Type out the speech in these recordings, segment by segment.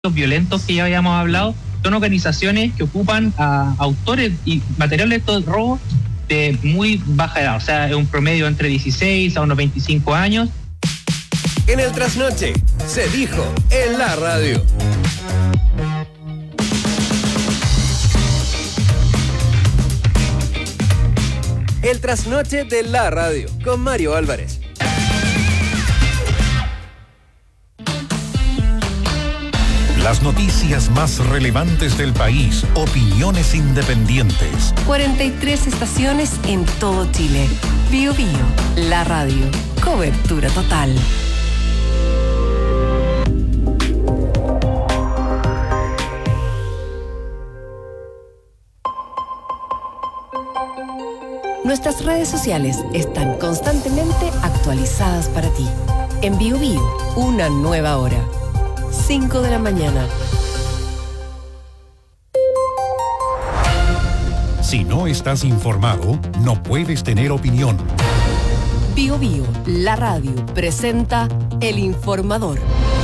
violentos que ya habíamos hablado, son organizaciones que ocupan a autores y materiales de estos robos de muy baja edad, o sea, es un promedio entre 16 a unos 25 años. En el Trasnoche se dijo en la radio. El Trasnoche de la radio con Mario Álvarez. Las noticias más relevantes del país, opiniones independientes. 43 estaciones en todo Chile. Bio Bio, la radio. Cobertura total. Nuestras redes sociales están constantemente actualizadas para ti. En Bio Bio, una nueva hora. 5 de la mañana. Si no estás informado, no puedes tener opinión. Bio Bio, la radio, presenta El Informador.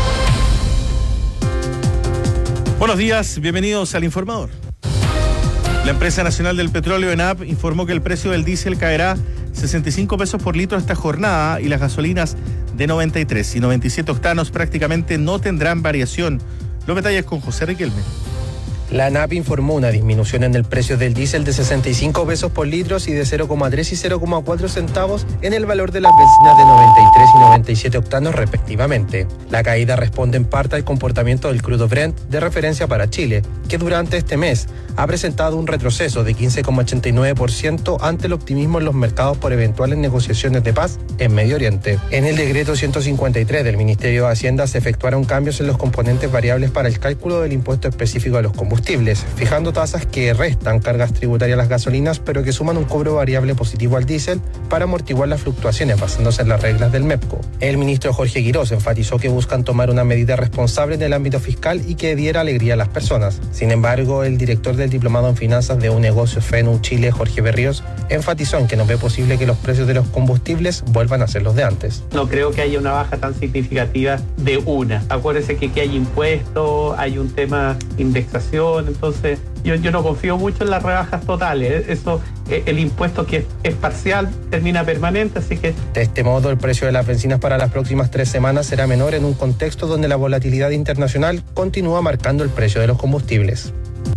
Buenos días, bienvenidos al Informador. La empresa nacional del petróleo, ENAP, informó que el precio del diésel caerá 65 pesos por litro esta jornada y las gasolinas de 93 y 97 octanos prácticamente no tendrán variación. Los detalles con José Riquelme. La ANAP informó una disminución en el precio del diésel de 65 pesos por litro y de 0,3 y 0,4 centavos en el valor de las bencinas de 93 y 97 octanos respectivamente. La caída responde en parte al comportamiento del crudo Brent de referencia para Chile, que durante este mes ha presentado un retroceso de 15,89% ante el optimismo en los mercados por eventuales negociaciones de paz en Medio Oriente. En el decreto 153 del Ministerio de Hacienda se efectuaron cambios en los componentes variables para el cálculo del impuesto específico a los combustibles, fijando tasas que restan cargas tributarias a las gasolinas, pero que suman un cobro variable positivo al diésel para amortiguar las fluctuaciones basándose en las reglas del MEPCO. El ministro Jorge Guirós enfatizó que buscan tomar una medida responsable en el ámbito fiscal y que diera alegría a las personas. Sin embargo, el director del Diplomado en Finanzas de Unegocio FENU Chile, Jorge Berríos, enfatizó en que no ve posible que los precios de los combustibles vuelvan a ser los de antes. No creo que haya una baja tan significativa de una. Acuérdense que hay impuestos, hay un tema de indexación, entonces yo no confío mucho en las rebajas totales. Eso, el impuesto que es parcial termina permanente, así que... De este modo, el precio de las bencinas para las próximas 3 semanas será menor en un contexto donde la volatilidad internacional continúa marcando el precio de los combustibles.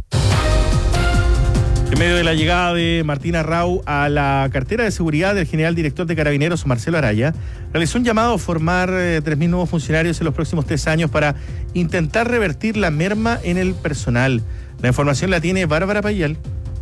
En medio de la llegada de Martín Arrau a la cartera de seguridad del general director de Carabineros, Marcelo Araya, realizó un llamado a formar 3.000 nuevos funcionarios en los próximos 3 años para intentar revertir la merma en el personal. La información la tiene Bárbara Payal.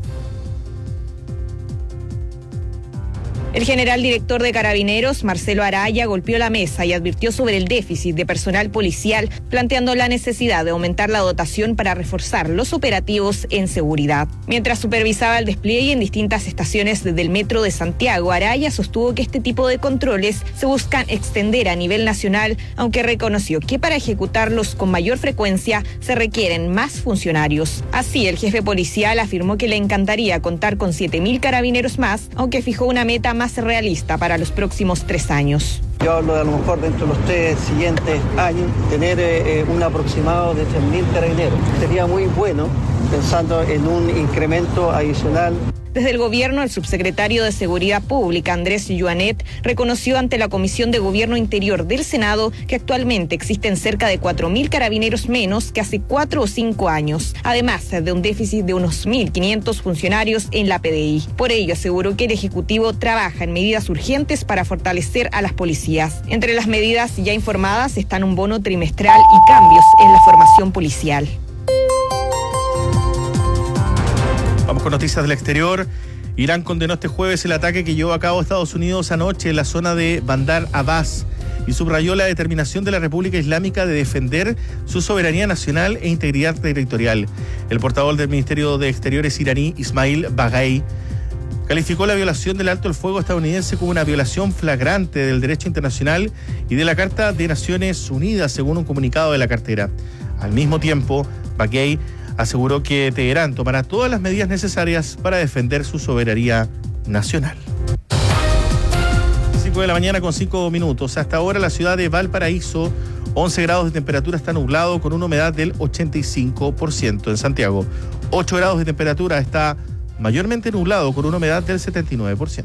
El general director de Carabineros, Marcelo Araya, golpeó la mesa y advirtió sobre el déficit de personal policial, planteando la necesidad de aumentar la dotación para reforzar los operativos en seguridad. Mientras supervisaba el despliegue en distintas estaciones del Metro de Santiago, Araya sostuvo que este tipo de controles se buscan extender a nivel nacional, aunque reconoció que para ejecutarlos con mayor frecuencia se requieren más funcionarios. Así, el jefe policial afirmó que le encantaría contar con 7.000 carabineros más, aunque fijó una meta más realista para los próximos 3 años. Yo hablo de a lo mejor dentro de los 3 siguientes años tener un aproximado de 3.000 carabineros. Sería muy bueno pensando en un incremento adicional. Desde el gobierno, el subsecretario de Seguridad Pública, Andrés Yuanet, reconoció ante la Comisión de Gobierno Interior del Senado que actualmente existen cerca de 4.000 carabineros menos que hace 4 o 5 años, además de un déficit de unos 1.500 funcionarios en la PDI. Por ello, aseguró que el Ejecutivo trabaja en medidas urgentes para fortalecer a las policías. Entre las medidas ya informadas están un bono trimestral y cambios en la formación policial. Vamos con noticias del exterior. Irán condenó este jueves el ataque que llevó a cabo Estados Unidos anoche en la zona de Bandar Abbas y subrayó la determinación de la República Islámica de defender su soberanía nacional e integridad territorial. El portavoz del Ministerio de Exteriores iraní, Ismail Baghai, calificó la violación del alto el fuego estadounidense como una violación flagrante del derecho internacional y de la Carta de Naciones Unidas, según un comunicado de la cartera. Al mismo tiempo, Baghai aseguró que Teherán tomará todas las medidas necesarias para defender su soberanía nacional. 5 de la mañana con 5 minutos. Hasta ahora la ciudad de Valparaíso 11 grados de temperatura, está nublado con una humedad del 85%. En Santiago, 8 grados de temperatura, está mayormente nublado con una humedad del 79%.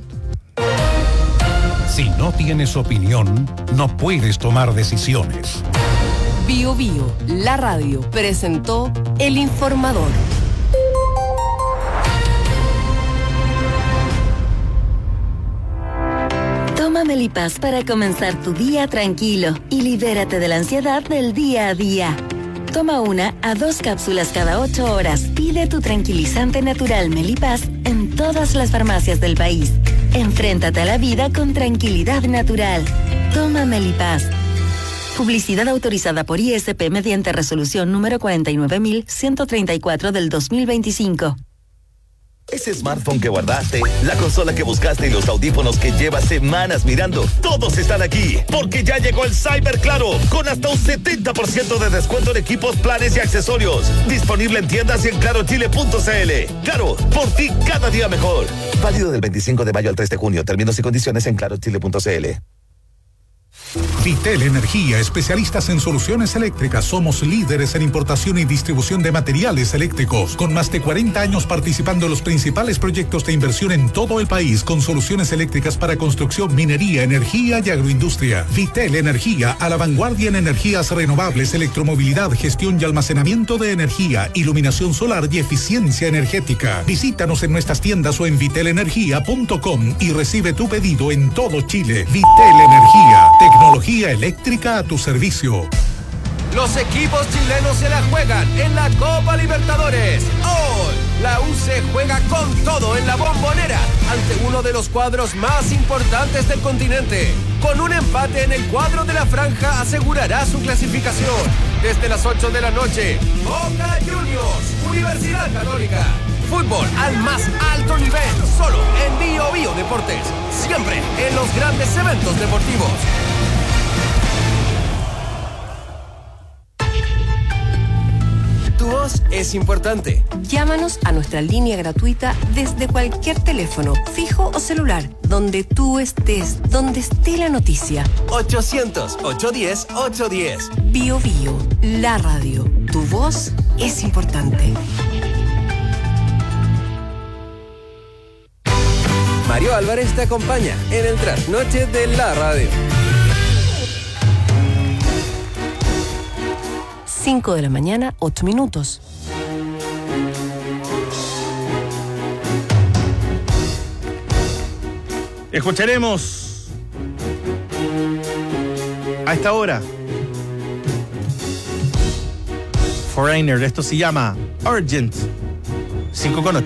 Si no tienes opinión, no puedes tomar decisiones. Bio Bio, la radio, presentó El Informador. Toma Melipaz para comenzar tu día tranquilo y libérate de la ansiedad del día a día. Toma 1 a 2 cápsulas cada 8 horas. Pide tu tranquilizante natural Melipaz en todas las farmacias del país. Enfréntate a la vida con tranquilidad natural. Toma Melipaz. Publicidad autorizada por ISP mediante resolución número 49134 del 2025. Ese smartphone que guardaste, la consola que buscaste y los audífonos que llevas semanas mirando, todos están aquí, porque ya llegó el Cyber Claro, con hasta un 70% de descuento en equipos, planes y accesorios. Disponible en tiendas y en clarochile.cl. Claro, por ti cada día mejor. Válido del 25 de mayo al 3 de junio. Términos y condiciones en clarochile.cl. Vitel Energía, especialistas en soluciones eléctricas. Somos líderes en importación y distribución de materiales eléctricos, con más de 40 años participando en los principales proyectos de inversión en todo el país, con soluciones eléctricas para construcción, minería, energía y agroindustria. Vitel Energía, a la vanguardia en energías renovables, electromovilidad, gestión y almacenamiento de energía, iluminación solar y eficiencia energética. Visítanos en nuestras tiendas o en vitelenergia.com y recibe tu pedido en todo Chile. Vitel Energía, tecnología eléctrica a tu servicio. Los equipos chilenos se la juegan en la Copa Libertadores. Hoy, la U se juega con todo en la Bombonera ante uno de los cuadros más importantes del continente. Con un empate en el cuadro de la franja asegurará su clasificación. Desde las 8 de la noche, Boca Juniors, Universidad Católica. Fútbol al más alto nivel, solo en Bio Bio Deportes. Siempre en los grandes eventos deportivos. Tu voz es importante. Llámanos a nuestra línea gratuita desde cualquier teléfono, fijo o celular, donde tú estés, donde esté la noticia. 800-810-810. Bio Bio, la radio. Tu voz es importante. Mario Álvarez te acompaña en el trasnoche de la radio. 5 de la mañana, 8 minutos. Escucharemos a esta hora Foreigner. Esto se llama Urgent. 5:08.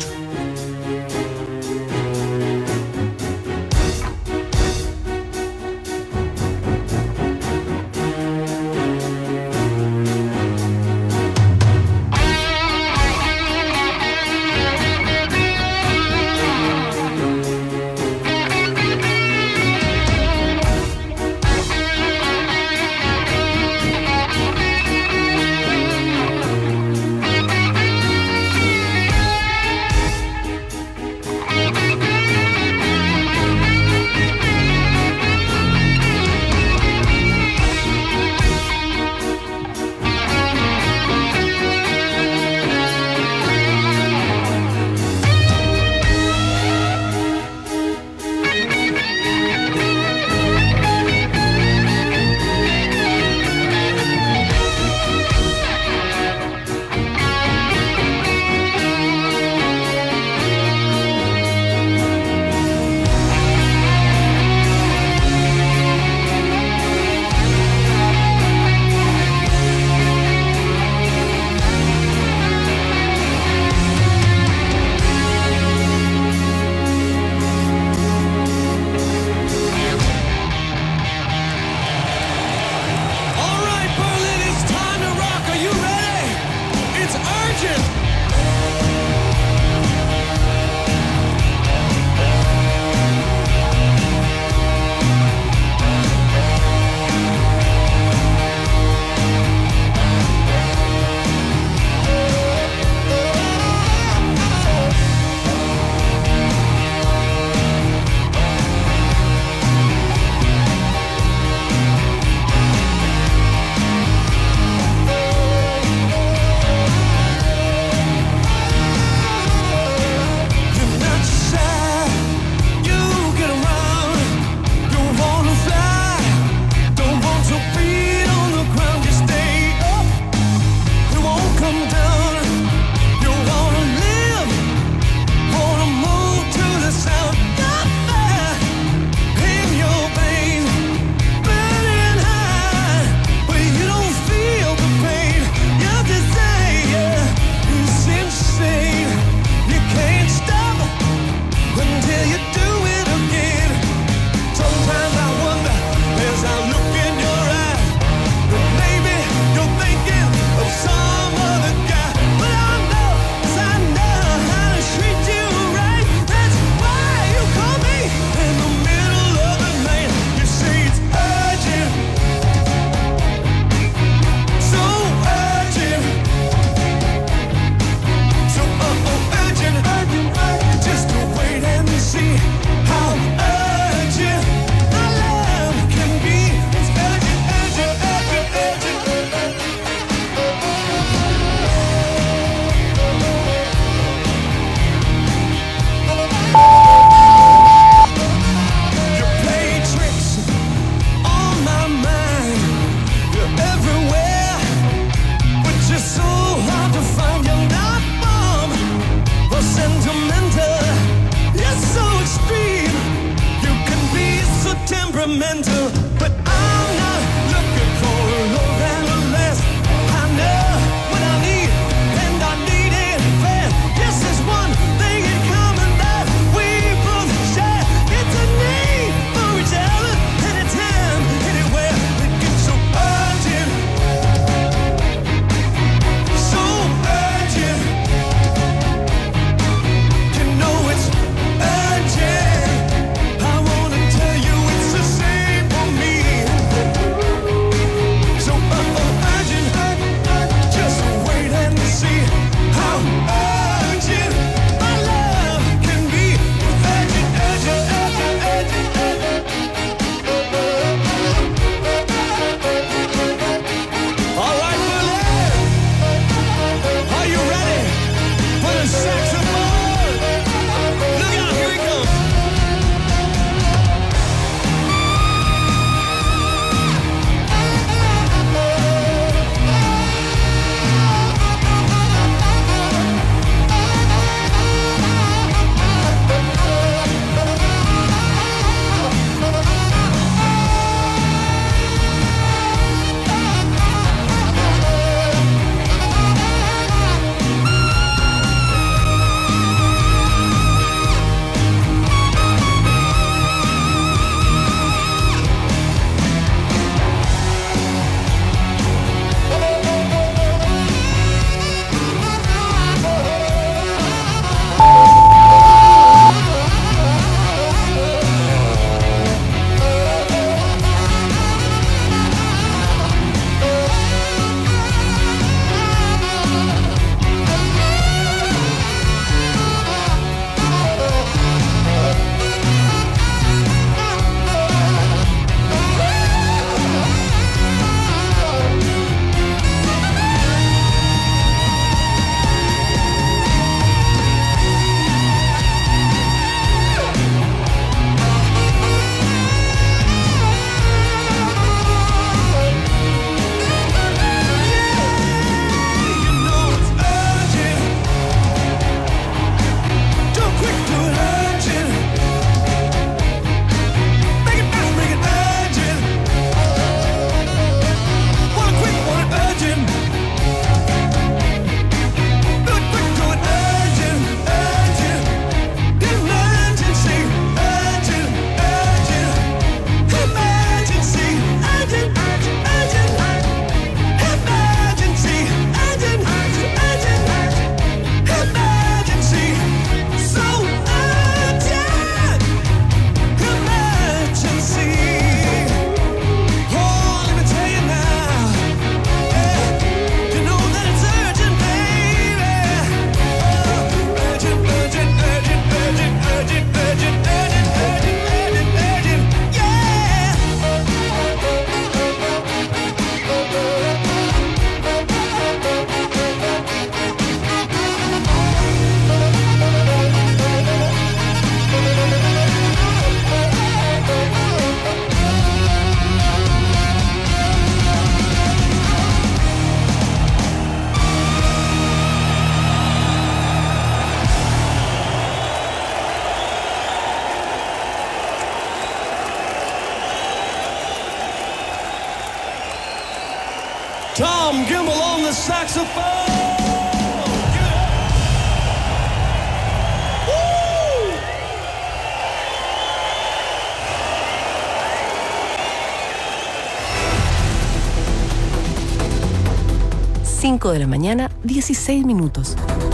sentimental, but I'm not looking for more than less. I know what I need, and I need it fast. Yes, there's one thing in common that we both share. It's a need for each other, anytime, anywhere. It gets so urgent, so urgent. You know it's urgent. I wanna tell you it's the same for me. So urgent, just wait and see how urgent my love can be. Urgent, urgent, urgent, urgent, urgent. All right, Bullet, are you ready for the saxophone? Look out, here he comes. Tom Gimbel on the saxophone. Woo! 5 de la mañana, 16 minutos.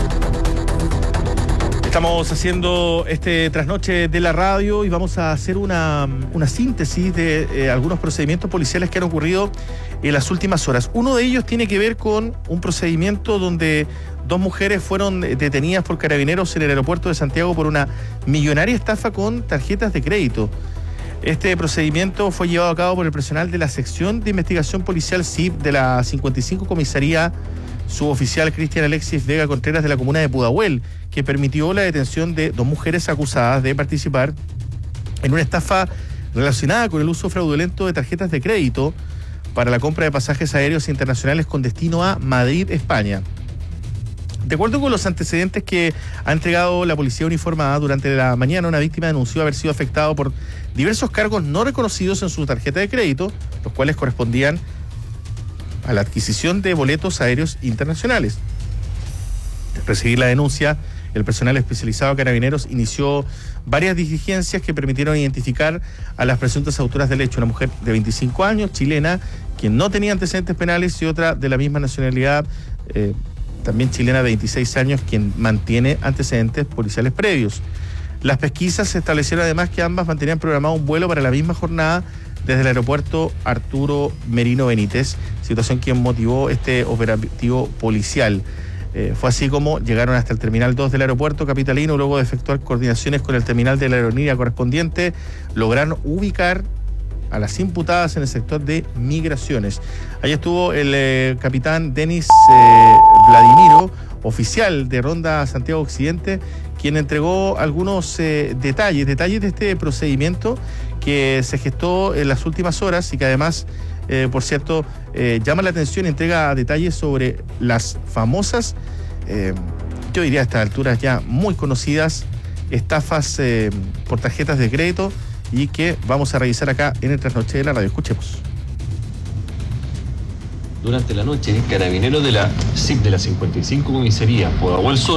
Estamos haciendo este trasnoche de la radio y vamos a hacer una síntesis de algunos procedimientos policiales que han ocurrido en las últimas horas. Uno de ellos tiene que ver con un procedimiento donde 2 mujeres fueron detenidas por carabineros en el aeropuerto de Santiago por una millonaria estafa con tarjetas de crédito. Este procedimiento fue llevado a cabo por el personal de la sección de investigación policial SIP de la 55 Comisaría suboficial Cristian Alexis Vega Contreras de la comuna de Pudahuel, que permitió la detención de 2 mujeres acusadas de participar en una estafa relacionada con el uso fraudulento de tarjetas de crédito para la compra de pasajes aéreos internacionales con destino a Madrid, España. De acuerdo con los antecedentes que ha entregado la policía uniformada, durante la mañana una víctima denunció haber sido afectado por diversos cargos no reconocidos en su tarjeta de crédito, los cuales correspondían a la adquisición de boletos aéreos internacionales. Al recibir la denuncia, el personal especializado de Carabineros inició varias diligencias que permitieron identificar a las presuntas autoras del hecho, una mujer de 25 años, chilena, quien no tenía antecedentes penales, y otra de la misma nacionalidad, también chilena de 26 años, quien mantiene antecedentes policiales previos. Las pesquisas se establecieron además que ambas mantenían programado un vuelo para la misma jornada desde el aeropuerto Arturo Merino Benítez, situación que motivó este operativo policial. Fue así como llegaron hasta el Terminal 2 del aeropuerto capitalino. Luego de efectuar coordinaciones con el terminal de la aerolínea correspondiente, lograron ubicar a las imputadas en el sector de migraciones. Ahí estuvo el capitán Denis Vladimiro, oficial de Ronda Santiago Occidente, quien entregó algunos detalles de este procedimiento que se gestó en las últimas horas y que además, por cierto, llama la atención y entrega detalles sobre las famosas, yo diría a estas alturas ya muy conocidas, estafas por tarjetas de crédito, y que vamos a revisar acá en el Trasnoche de la Radio. Escuchemos. Durante la noche, carabineros de la CIP de la 55 Comisaría Pudahuel Sur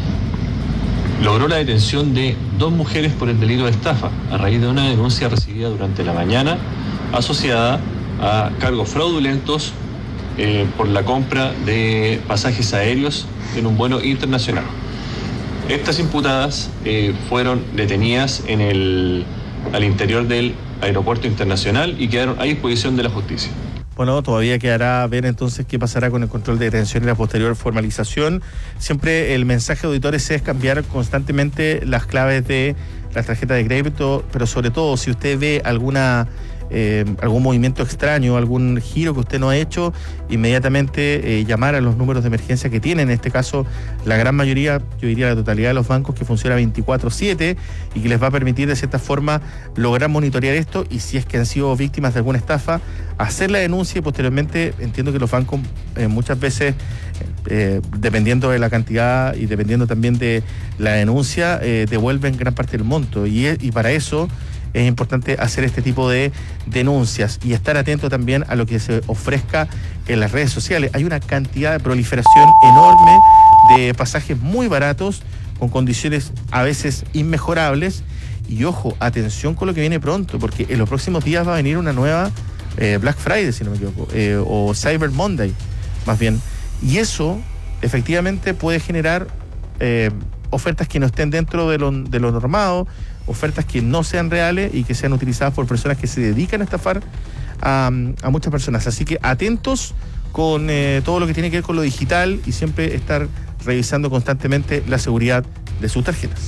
logró la detención de 2 mujeres por el delito de estafa a raíz de una denuncia recibida durante la mañana asociada a cargos fraudulentos por la compra de pasajes aéreos en un vuelo internacional. Estas imputadas fueron detenidas al interior del aeropuerto internacional y quedaron a disposición de la justicia. Bueno, todavía quedará ver entonces qué pasará con el control de detención y la posterior formalización. Siempre el mensaje de auditores es cambiar constantemente las claves de la tarjeta de crédito, pero sobre todo si usted ve algún movimiento extraño, algún giro que usted no ha hecho, inmediatamente llamar a los números de emergencia que tienen, en este caso la gran mayoría, yo diría la totalidad de los bancos, que funciona 24/7 y que les va a permitir de cierta forma lograr monitorear esto, y si es que han sido víctimas de alguna estafa, hacer la denuncia, y posteriormente entiendo que los bancos muchas veces, dependiendo de la cantidad y dependiendo también de la denuncia, devuelven gran parte del monto, y para eso es importante hacer este tipo de denuncias y estar atento también a lo que se ofrezca en las redes sociales. Hay una cantidad de proliferación enorme de pasajes muy baratos, con condiciones a veces inmejorables, y ojo, atención con lo que viene pronto, porque en los próximos días va a venir una nueva Black Friday, si no me equivoco, o Cyber Monday, más bien, y eso efectivamente puede generar ofertas que no estén dentro de lo normado, ofertas que no sean reales y que sean utilizadas por personas que se dedican a estafar a muchas personas. Así que atentos con todo lo que tiene que ver con lo digital, y siempre estar revisando constantemente la seguridad de sus tarjetas.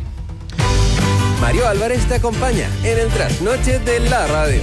Mario Álvarez te acompaña en el Trasnoche de la Radio.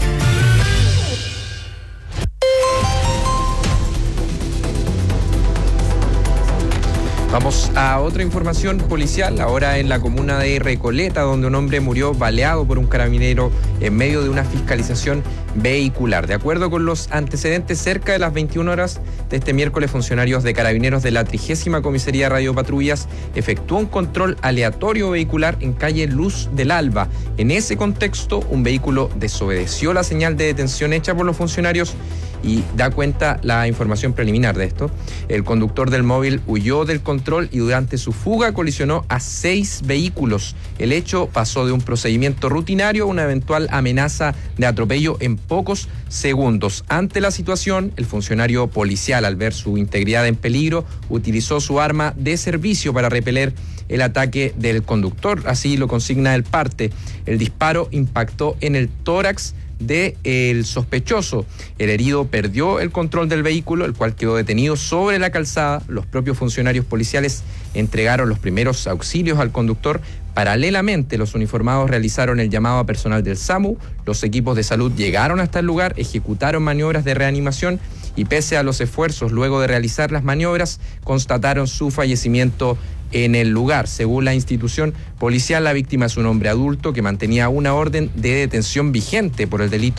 Vamos a otra información policial, ahora en la comuna de Recoleta, donde un hombre murió baleado por un carabinero en medio de una fiscalización vehicular. De acuerdo con los antecedentes, cerca de las 21 horas de este miércoles, funcionarios de Carabineros de la 30ª Comisaría Radio Patrullas efectuó un control aleatorio vehicular en calle Luz del Alba. En ese contexto, un vehículo desobedeció la señal de detención hecha por los funcionarios, y da cuenta la información preliminar de esto. El conductor del móvil huyó del control y durante su fuga colisionó a 6 vehículos. El hecho pasó de un procedimiento rutinario a una eventual amenaza de atropello en pocos segundos. Ante la situación, el funcionario policial, al ver su integridad en peligro, utilizó su arma de servicio para repeler el ataque del conductor. Así lo consigna el parte. El disparo impactó en el tórax del sospechoso. El herido perdió el control del vehículo, el cual quedó detenido sobre la calzada. Los propios funcionarios policiales entregaron los primeros auxilios al conductor. Paralelamente, los uniformados realizaron el llamado a personal del SAMU. Los equipos de salud llegaron hasta el lugar, ejecutaron maniobras de reanimación y, pese a los esfuerzos luego de realizar las maniobras, constataron su fallecimiento en el lugar. Según la institución policial, la víctima es un hombre adulto que mantenía una orden de detención vigente por el delito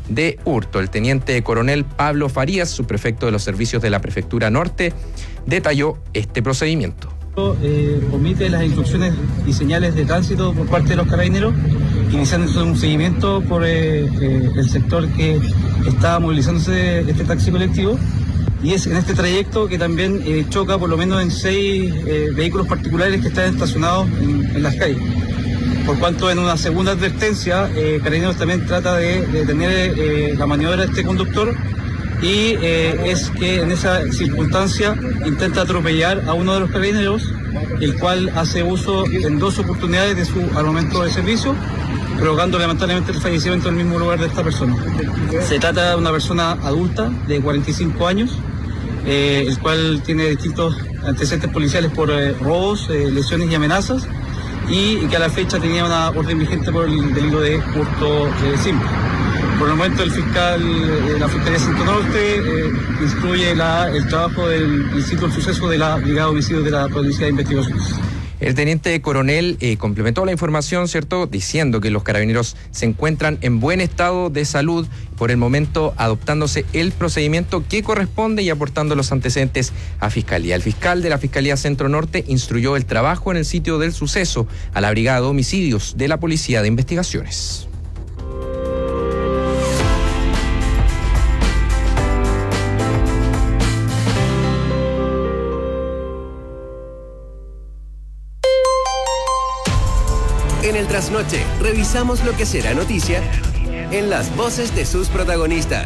de hurto. El teniente coronel Pablo Farías, subprefecto de los servicios de la Prefectura Norte, detalló este procedimiento. Omite las instrucciones y señales de tránsito por parte de los carabineros, iniciando un seguimiento por el sector que está movilizándose este taxi colectivo, y es en este trayecto que también choca por lo menos en 6 vehículos particulares que están estacionados en las calles. Por cuanto en una segunda advertencia, Carabineros también trata de detener la maniobra de este conductor, y es que en esa circunstancia intenta atropellar a uno de los carabineros, el cual hace uso en 2 oportunidades de su armamento de servicio, provocando lamentablemente el fallecimiento en el mismo lugar de esta persona. Se trata de una persona adulta de 45 años, el cual tiene distintos antecedentes policiales por robos, lesiones y amenazas, y que a la fecha tenía una orden vigente por el delito de hurto simple. Por el momento la Fiscalía Centro Norte instruye el trabajo del sitio del suceso de la Brigada de Homicidios de la Policía de Investigaciones. El teniente coronel complementó la información, ¿cierto?, diciendo que los carabineros se encuentran en buen estado de salud, por el momento adoptándose el procedimiento que corresponde y aportando los antecedentes a Fiscalía. El fiscal de la Fiscalía Centro Norte instruyó el trabajo en el sitio del suceso a la Brigada de Homicidios de la Policía de Investigaciones. En el Trasnoche, revisamos lo que será noticia en las voces de sus protagonistas.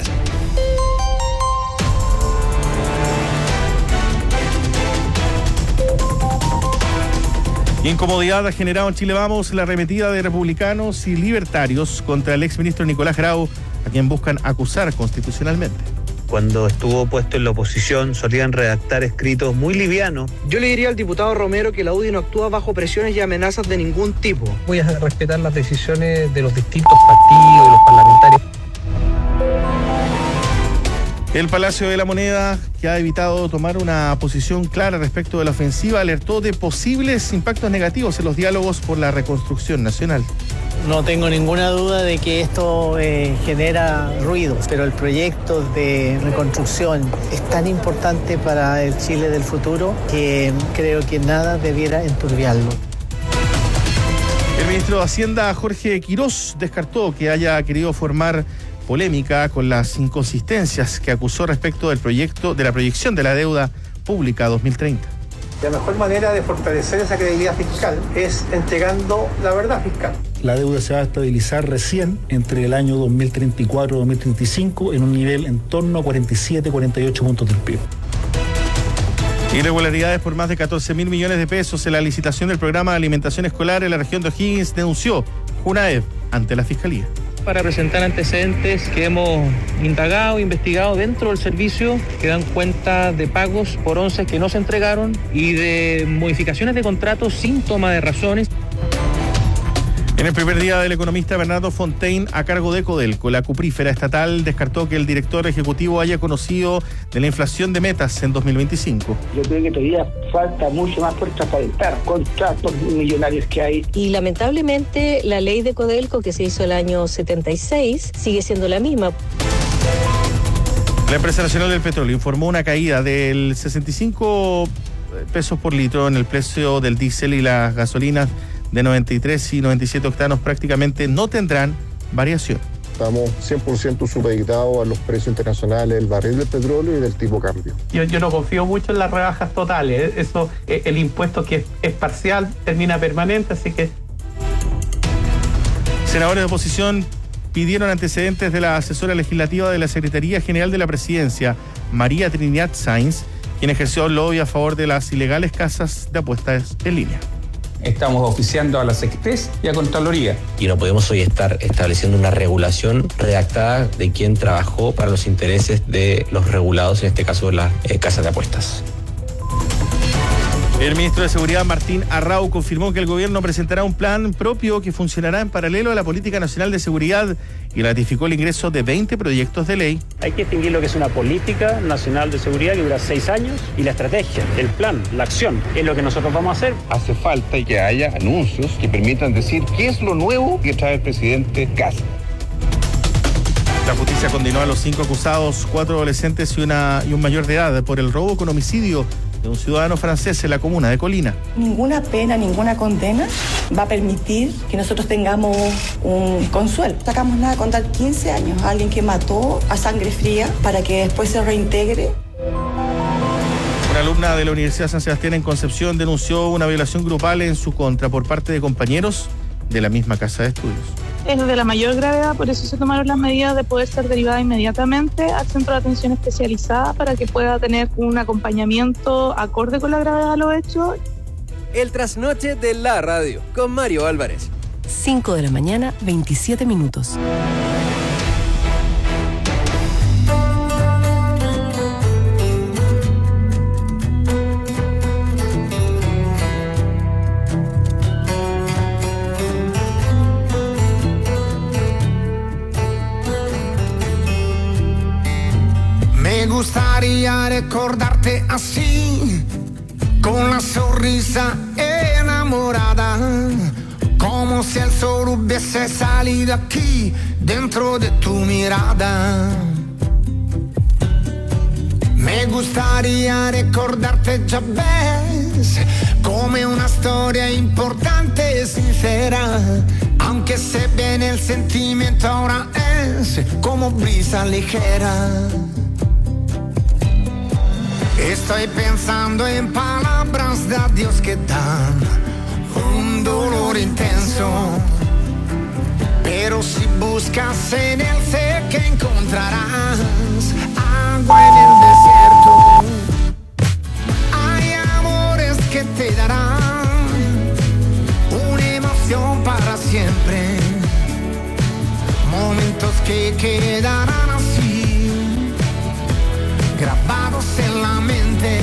Incomodidad ha generado en Chile Vamos la arremetida de republicanos y libertarios contra el exministro Nicolás Grau, a quien buscan acusar constitucionalmente. Cuando estuvo puesto en la oposición solían redactar escritos muy livianos. Yo le diría al diputado Romero que la UDI no actúa bajo presiones y amenazas de ningún tipo. Voy a respetar las decisiones de los distintos partidos, de los parlamentarios. El Palacio de la Moneda, que ha evitado tomar una posición clara respecto de la ofensiva, alertó de posibles impactos negativos en los diálogos por la reconstrucción nacional. No tengo ninguna duda de que esto genera ruidos, pero el proyecto de reconstrucción es tan importante para el Chile del futuro que creo que nada debiera enturbiarlo. El ministro de Hacienda, Jorge Quirós, descartó que haya querido formar polémica con las inconsistencias que acusó respecto del proyecto de la proyección de la deuda pública 2030. La mejor manera de fortalecer esa credibilidad fiscal es entregando la verdad fiscal. La deuda se va a estabilizar recién entre el año 2034 y 2035 en un nivel en torno a 47-48 puntos del PIB. Irregularidades por más de 14.000 millones de pesos en la licitación del programa de alimentación escolar en la región de O'Higgins, denunció Junaed ante la Fiscalía. Para presentar antecedentes que hemos indagado, investigado dentro del servicio, que dan cuenta de pagos por onces que no se entregaron y de modificaciones de contratos sin toma de razones. En el primer día del economista Bernardo Fontaine a cargo de Codelco, la cuprífera estatal descartó que el director ejecutivo haya conocido de la inflación de metas en 2025. Yo creo que todavía falta mucho más por transparentar contratos millonarios que hay. Y lamentablemente la ley de Codelco que se hizo el año 76 sigue siendo la misma. La empresa nacional del petróleo informó una caída del 65 pesos por litro en el precio del diésel, y las gasolinas de 93 y 97 octanos prácticamente no tendrán variación. Estamos 100% supeditados a los precios internacionales del barril del petróleo y del tipo cambio. Yo no confío mucho en las rebajas totales. Eso, el impuesto que es parcial termina permanente, así que... Senadores de oposición pidieron antecedentes de la asesora legislativa de la Secretaría General de la Presidencia, María Trinidad Sáenz, quien ejerció lobby a favor de las ilegales casas de apuestas en línea. Estamos oficiando a la Secretaría y a Contraloría. Y no podemos hoy estar estableciendo una regulación redactada de quien trabajó para los intereses de los regulados, en este caso de las casas de apuestas. El ministro de Seguridad, Martín Arrau, confirmó que el gobierno presentará un plan propio que funcionará en paralelo a la Política Nacional de Seguridad y ratificó el ingreso de 20 proyectos de ley. Hay que distinguir lo que es una política nacional de seguridad que dura 6 años y la estrategia, el plan, la acción, es lo que nosotros vamos a hacer. Hace falta que haya anuncios que permitan decir qué es lo nuevo que trae el presidente Kast. La justicia condenó a los 5 acusados, 4 adolescentes y un mayor de edad, por el robo con homicidio de un ciudadano francés en la comuna de Colina. Ninguna pena, ninguna condena va a permitir que nosotros tengamos un consuelo. No sacamos nada con dar 15 años a alguien que mató a sangre fría para que después se reintegre. Una alumna de la Universidad San Sebastián en Concepción denunció una violación grupal en su contra por parte de compañeros de la misma casa de estudios. Es de la mayor gravedad, por eso se tomaron las medidas de poder ser derivada inmediatamente al centro de atención especializada para que pueda tener un acompañamiento acorde con la gravedad de los hechos. El trasnoche de la radio con Mario Álvarez. 5 de la mañana, 27 minutos. Me gustaría recordarte así, con la sonrisa enamorada, como si el sol hubiese salido aquí, dentro de tu mirada. Me gustaría recordarte, ya ves, come una storia importante e sincera, aunque se ve en el sentimiento ahora es como brisa ligera. Estoy pensando en palabras de adiós que dan un dolor intenso, pero si buscas en él sé que encontrarás agua en el desierto. Hay amores que te darán una emoción para siempre, momentos que quedarán así, grabados en la mente.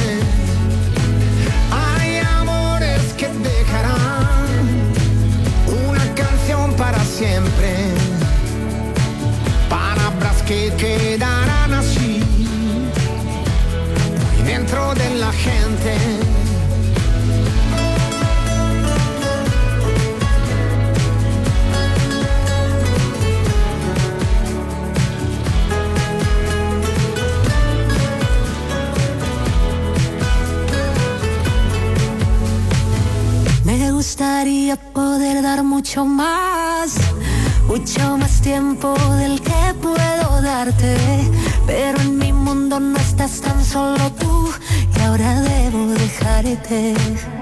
Hay amores que dejarán una canción para siempre, palabras que quedarán así, muy dentro de la gente. Me gustaría poder dar mucho más tiempo del que puedo darte, pero en mi mundo no estás tan solo tú y ahora debo dejarte.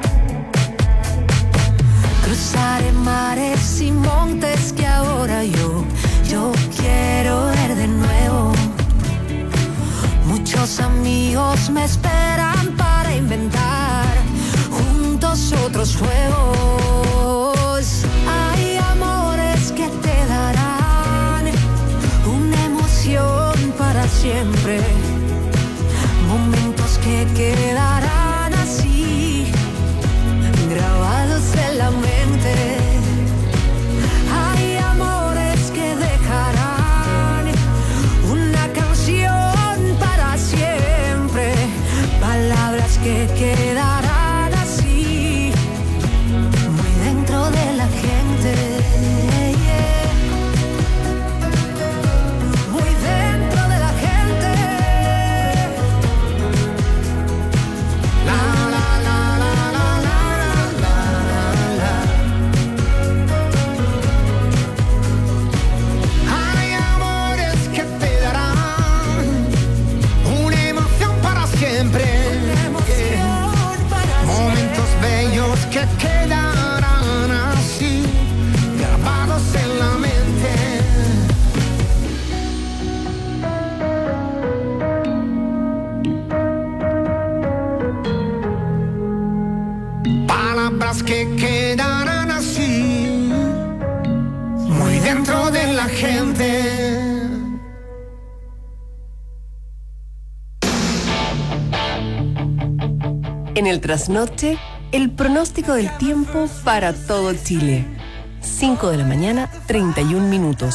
Cruzaré mares y montes que ahora yo quiero ver de nuevo. Muchos amigos me esperan para inventar juntos otros juegos. Hay amores que te darán una emoción para siempre, momentos que quedarán así, grabados en la mente. Hay amores que dejarán una canción para siempre, palabras que quedarán así, muy dentro de la gente, muy dentro de la gente. La la la la la la la la. Hay amores que te darán una emoción para siempre, momentos bellos que quedarán así, grabados en la mente. Palabras que quedarán así, muy dentro de la gente. En el trasnoche, el pronóstico del tiempo para todo Chile. 5 de la mañana, 31 minutos.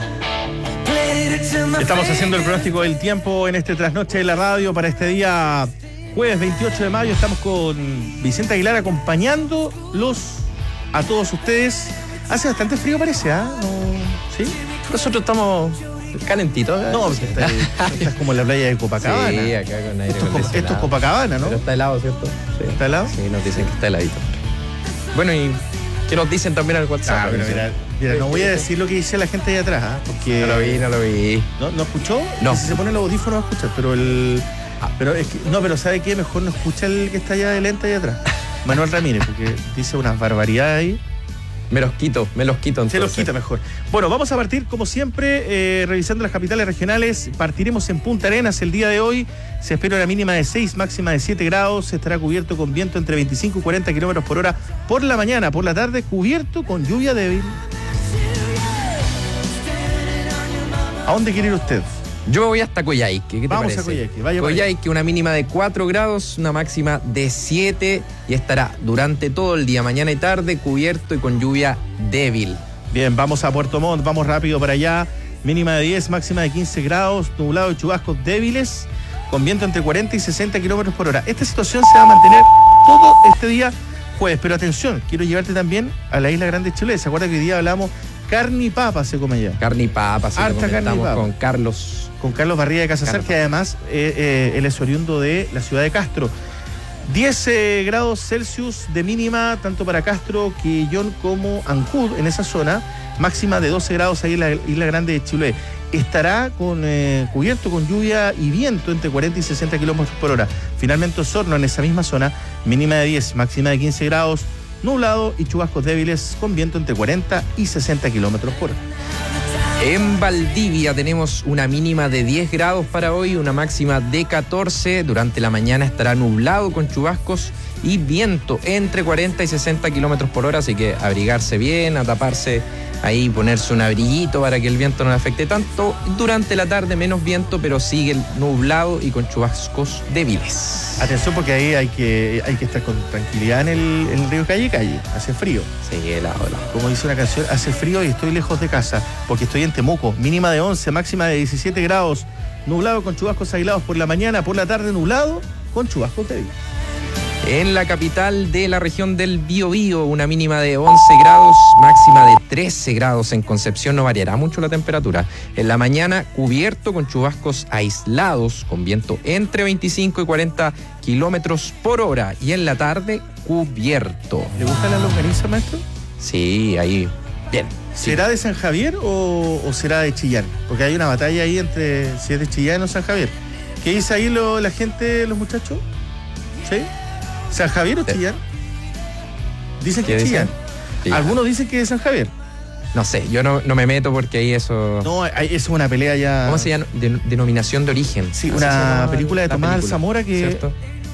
Estamos haciendo el pronóstico del tiempo en este trasnoche de la radio para este día jueves 28 de mayo. Estamos con Vicente Aguilar acompañándolos a todos ustedes. Hace bastante frío parece, ¿ah? ¿Sí? Nosotros estamos calentito. No, estás como en la playa de Copacabana. Sí, acá con aire acondicionado. Esto es Copacabana, ¿no? Pero está helado, ¿cierto? Sí. ¿Está helado? Sí, nos dicen que está heladito. Bueno, y ¿qué nos dicen también al WhatsApp? Pero mira, no voy a decir lo que dice la gente ahí atrás, porque... No lo vi. ¿No escuchó? No. Si se pone los audífonos va a escuchar, pero Pero es que... No, pero ¿sabe qué? Mejor no escucha el que está allá de lente ahí atrás. Manuel Ramírez, porque dice unas barbaridades ahí. Me los quito entonces. Se los quita mejor. Bueno, vamos a partir como siempre revisando las capitales regionales. Partiremos en Punta Arenas el día de hoy. Se espera una mínima de 6, máxima de 7 grados. Estará cubierto con viento entre 25 y 40 kilómetros por hora por la mañana. Por la tarde cubierto con lluvia débil. ¿A dónde quiere ir usted? Yo voy hasta Coyhaique, ¿qué te Vamos parece? a Coyhaique, vaya. Coyhaique, una mínima de 4 grados, una máxima de 7 y estará durante todo el día, mañana y tarde, cubierto y con lluvia débil. Bien, vamos a Puerto Montt, vamos rápido para allá. Mínima de 10, máxima de 15 grados, nublado y chubascos débiles, con viento entre 40 y 60 kilómetros por hora. Esta situación se va a mantener todo este día jueves, pero atención, quiero llevarte también a la Isla Grande de Chiloé. ¿Se acuerda que hoy día hablamos carne y papa se come allá? Carne y papa, sí, harta carne y papa. Con Carlos Barría de Casasar, que además él es oriundo de la ciudad de Castro. 10 grados Celsius de mínima, tanto para Castro, Quillón como Ancud, en esa zona. Máxima de 12 grados ahí en la Isla Grande de Chiloé. Estará cubierto con lluvia y viento entre 40 y 60 kilómetros por hora. Finalmente Osorno, en esa misma zona, mínima de 10, máxima de 15 grados, nublado y chubascos débiles con viento entre 40 y 60 kilómetros por hora. En Valdivia tenemos una mínima de 10 grados para hoy, una máxima de 14. Durante la mañana estará nublado con chubascos y viento entre 40 y 60 kilómetros por hora, así que abrigarse bien, a taparse ahí, ponerse un abriguito para que el viento no le afecte tanto. Durante la tarde menos viento, pero sigue nublado y con chubascos débiles. Atención, porque ahí hay que estar con tranquilidad en el río Calle, hace frío. Sí, helado. Como dice una canción, hace frío y estoy lejos de casa, porque estoy en Temuco. Mínima de 11, máxima de 17 grados, nublado con chubascos aislados por la mañana, por la tarde nublado con chubascos débiles. En la capital de la región del Biobío, una mínima de 11 grados, máxima de 13 grados. En Concepción no variará mucho la temperatura. En la mañana, cubierto con chubascos aislados, con viento entre 25 y 40 kilómetros por hora. Y en la tarde, cubierto. ¿Le gusta la longaniza, maestro? Sí, ahí, bien. ¿Será de San Javier o será de Chillán? Porque hay una batalla ahí entre si es de Chillán o San Javier. ¿Qué dice ahí la gente, los muchachos? ¿Sí? ¿San Javier o Chillán? Dicen que es Chillán. Sí. Algunos dicen que es San Javier. No sé, yo no me meto porque ahí eso... No, es una pelea ya... ¿Cómo se llama? Denominación de origen. Sí, una película de Tomás Alzamora que... ¿Cierto?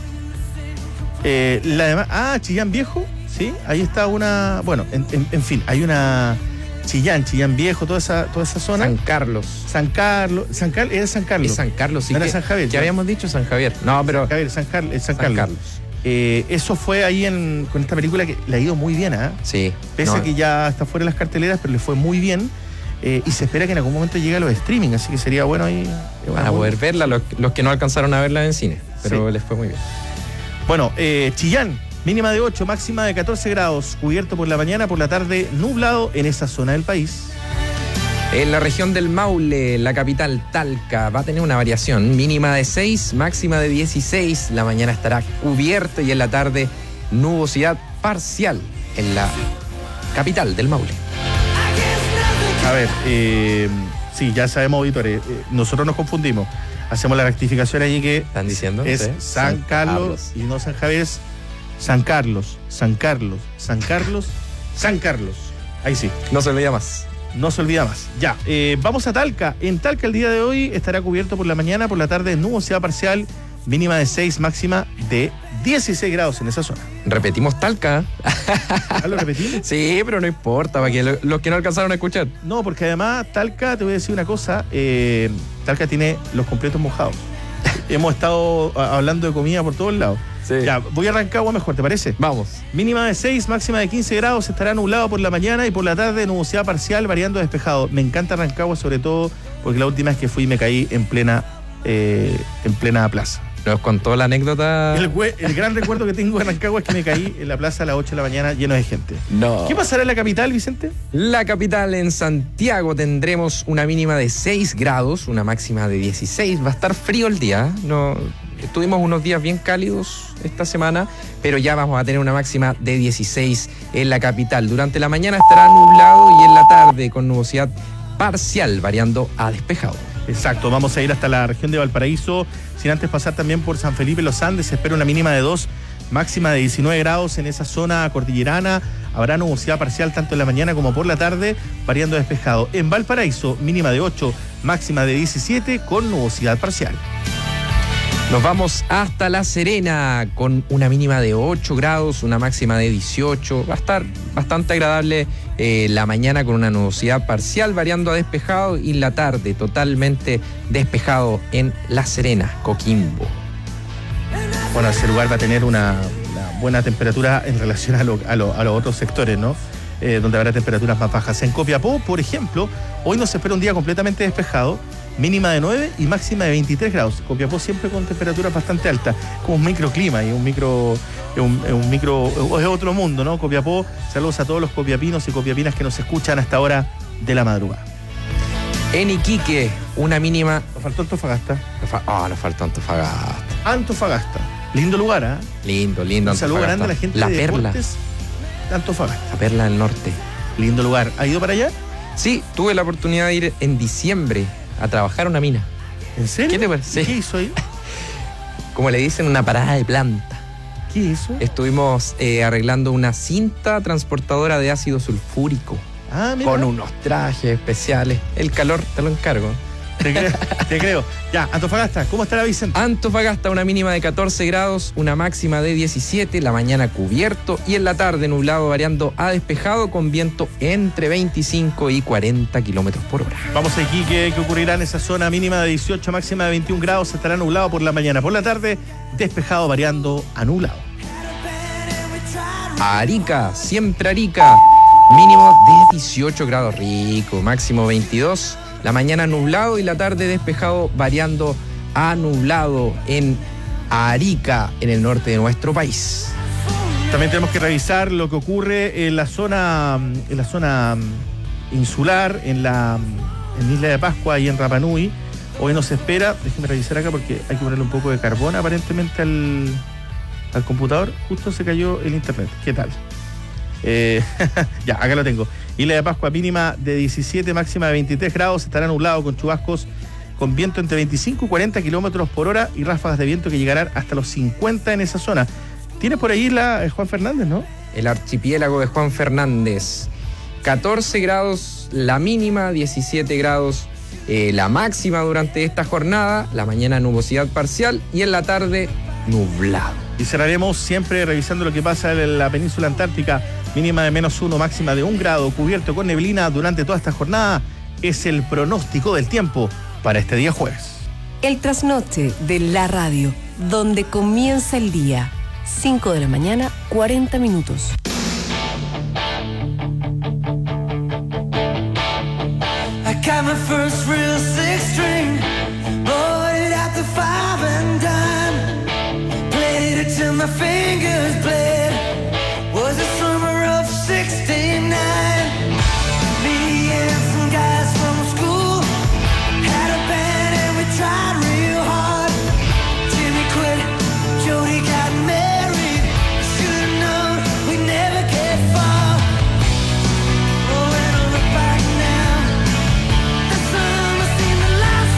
La demás... Chillán Viejo, sí, ahí está una... Bueno, en fin, hay una... Chillán Viejo, toda esa zona. San Carlos. Era San Carlos. Es San Carlos, sí. No era San Javier. ¿Qué habíamos dicho? San Javier. No, pero... San Carlos. Eso fue ahí con esta película que le ha ido muy bien, ¿eh? Sí. Pese a que ya está fuera de las carteleras, pero le fue muy bien. Y se espera que en algún momento llegue a los streaming, así que sería bueno ahí. Van a poder verla los que no alcanzaron a verla en cine, pero les fue muy bien. Bueno, Chillán, mínima de 8, máxima de 14 grados, cubierto por la mañana, por la tarde nublado en esa zona del país. En la región del Maule, la capital Talca, va a tener una variación, mínima de 6, máxima de 16. La mañana estará cubierto y en la tarde nubosidad parcial en la capital del Maule. A ver, sí, ya sabemos, auditores, nosotros nos confundimos. Hacemos la rectificación allí que están diciendo es ¿sí? San Carlos y no San Javier, es San Carlos. Ahí sí. No se olvida más. No se olvida más. Ya, vamos a Talca. En Talca el día de hoy estará cubierto por la mañana, por la tarde nubosidad parcial, mínima de 6, máxima de 16 grados en esa zona. Repetimos Talca. ¿Ya lo repetimos? Sí, pero no importa, para que los que no alcanzaron a escuchar. No, porque además Talca, te voy a decir una cosa, Talca tiene los completos mojados. Hemos estado hablando de comida por todos lados. Sí. Ya, voy a arrancar agua mejor, ¿te parece? Vamos. Mínima de 6, máxima de 15 grados, estará nublado por la mañana y por la tarde nubosidad parcial, variando despejado. Me encanta Rancagua, sobre todo porque la última vez que fui me caí en plena plaza. Nos contó la anécdota. El gran recuerdo que tengo de Rancagua es que me caí en la plaza a las 8 de la mañana lleno de gente. No. ¿Qué pasará en la capital, Vicente? La capital, en Santiago, tendremos una mínima de 6 grados, una máxima de 16. Va a estar frío el día. No, tuvimos unos días bien cálidos esta semana, pero ya vamos a tener una máxima de 16 en la capital. Durante la mañana estará nublado y en la tarde con nubosidad parcial, variando a despejado. Exacto, vamos a ir hasta la región de Valparaíso, sin antes pasar también por San Felipe Los Andes. Se espera una mínima de 2, máxima de 19 grados en esa zona cordillerana. Habrá nubosidad parcial tanto en la mañana como por la tarde, variando a despejado. En Valparaíso, mínima de 8, máxima de 17 con nubosidad parcial. Nos vamos hasta La Serena con una mínima de 8 grados, una máxima de 18. Va a estar bastante agradable la mañana con una nubosidad parcial, variando a despejado, y la tarde totalmente despejado en La Serena, Coquimbo. Bueno, ese lugar va a tener una buena temperatura en relación a los otros sectores, ¿no? Donde habrá temperaturas más bajas. En Copiapó, por ejemplo, hoy nos espera un día completamente despejado, mínima de 9 y máxima de 23 grados. Copiapó siempre con temperaturas bastante altas, como un microclima y es otro mundo, ¿no? Copiapó, saludos a todos los copiapinos y copiapinas que nos escuchan a esta hora de la madrugada. En Iquique, una mínima... Nos faltó Antofagasta. Nos faltó Antofagasta. Antofagasta. Lindo lugar, ¿eh? Lindo. Un saludo grande a la gente de Perla. Deportes de Antofagasta. La Perla del Norte. Lindo lugar. ¿Ha ido para allá? Sí, tuve la oportunidad de ir en diciembre a trabajar una mina. ¿En serio? ¿Qué te parece? ¿Qué hizo ahí? Como le dicen, una parada de planta. ¿Qué hizo? Estuvimos arreglando una cinta transportadora de ácido sulfúrico. Ah, mira. Con unos trajes especiales. El calor te lo encargo. Te creo. Ya, Antofagasta, ¿cómo estará, Vicente? Antofagasta, una mínima de 14 grados, una máxima de 17, la mañana cubierto y en la tarde nublado, variando a despejado con viento entre 25 y 40 kilómetros por hora. Vamos a Iquique, ¿qué ocurrirá en esa zona? Mínima de 18, máxima de 21 grados, estará nublado por la mañana. Por la tarde, despejado, variando a nublado. Arica, siempre Arica, mínimo de 18 grados, rico, máximo 22. La mañana nublado y la tarde despejado, variando a nublado en Arica, en el norte de nuestro país. También tenemos que revisar lo que ocurre en la zona insular, en Isla de Pascua y en Rapa Nui. Hoy nos espera, déjenme revisar acá porque hay que ponerle un poco de carbón aparentemente al computador. Justo se cayó el internet. ¿Qué tal? Ya, acá lo tengo. Isla de Pascua, mínima de 17, máxima de 23 grados. Estará nublado con chubascos con viento entre 25 y 40 kilómetros por hora y ráfagas de viento que llegarán hasta los 50 en esa zona. Tienes por ahí Juan Fernández, ¿no? El archipiélago de Juan Fernández. 14 grados la mínima, 17 grados la máxima durante esta jornada. La mañana nubosidad parcial y en la tarde nublado. Y cerraremos siempre revisando lo que pasa en la península antártica. Mínima de -1, máxima de 1 grado, cubierto con neblina durante toda esta jornada. Es el pronóstico del tiempo para este día jueves. El trasnoche de la radio, donde comienza el día. 5 de la mañana, 40 minutos. I got my first real six string, bought it at the 5 and dime, played it till my fingers bled. Was the summer of 69. Me and some guys from school had a band and we tried real hard. Jimmy quit, Jody got married. Should've known we'd never get far. Oh, when I look back now, the summer seemed to last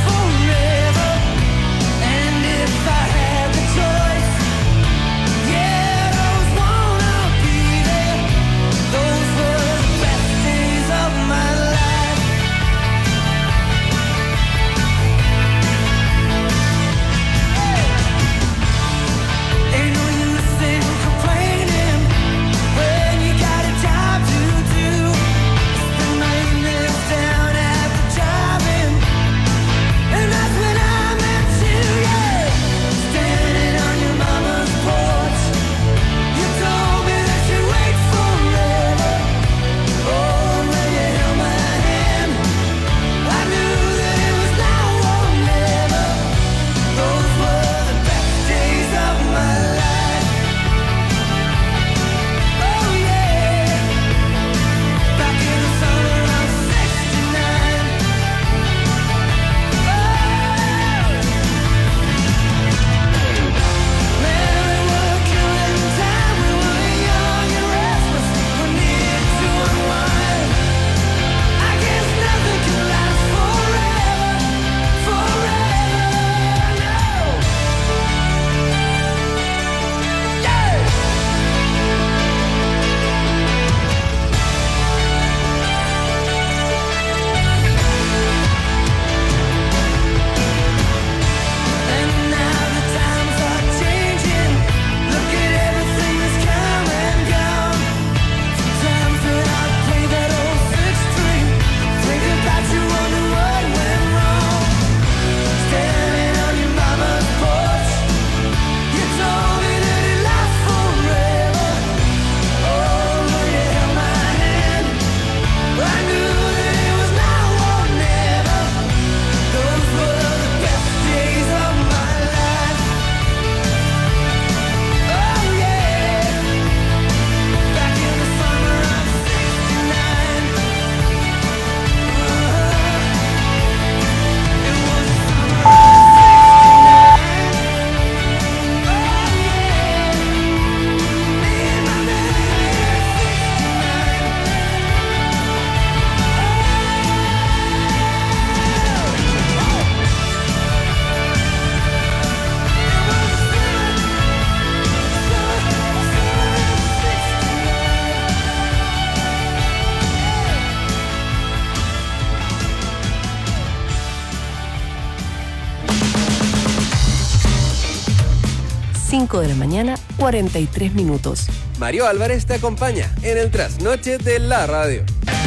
5 de la mañana, 43 minutos. Mario Álvarez te acompaña en el trasnoche de la radio.